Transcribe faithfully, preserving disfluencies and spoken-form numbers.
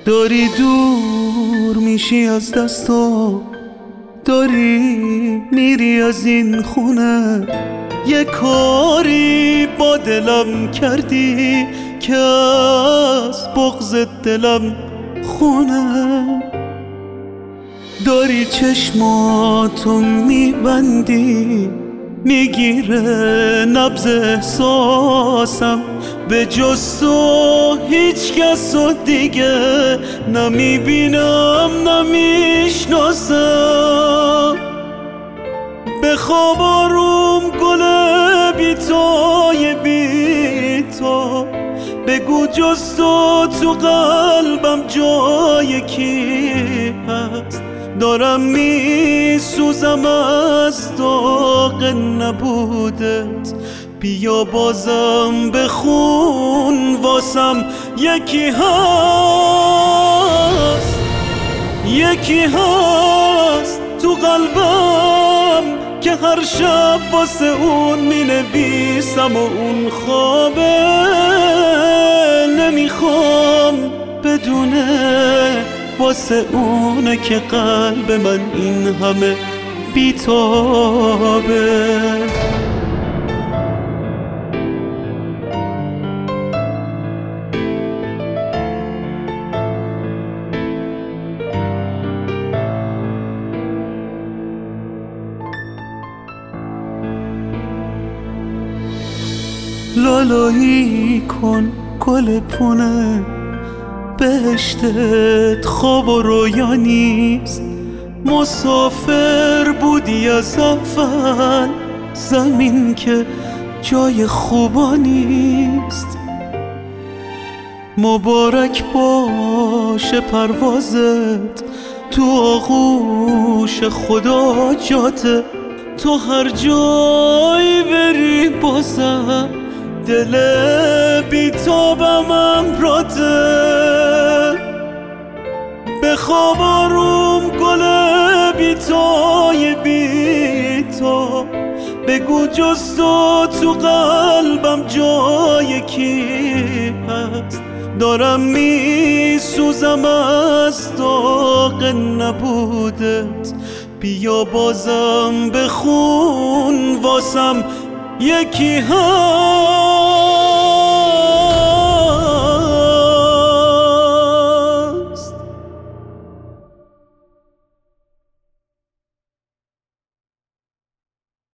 داری دور میشی از دستا، داری میری از این خونه. یه کاری با دلم کردی که از بغض دلم خونه. داری چشماتو میبندی، میگیره نبض احساسم. به جز تو هیچ کس رو دیگه نمیبینم نمیشناسم. به خواب آروم گل بیتای بیتا، بگو جز تو تو قلبم جای کی هست. دارم میسوزم از داغ نبودت، بیا بازم بخون واسم. یکی هست یکی هست تو قلبم که هر شب واسه اون می نویسم و اون خوابه. نمیخوام بدونه واسه اونه که قلب من این همه بیتابه. لالایی کن گل پونه، بهشتت خواب و رویا نیست. مسافر بودی از اول، زمین که جای خوبا نیست. مبارک باشه پروازت تو آغوش خدا جاته. تو هر جایی بری بازم دل بیتابم امراته. به خواب آروم گل بیتای بیتا، بگو جز تو تو قلبم جای کی هست. دارم میسوزم از داغ نبودت، بیا بازم بخون واسم. یکی هست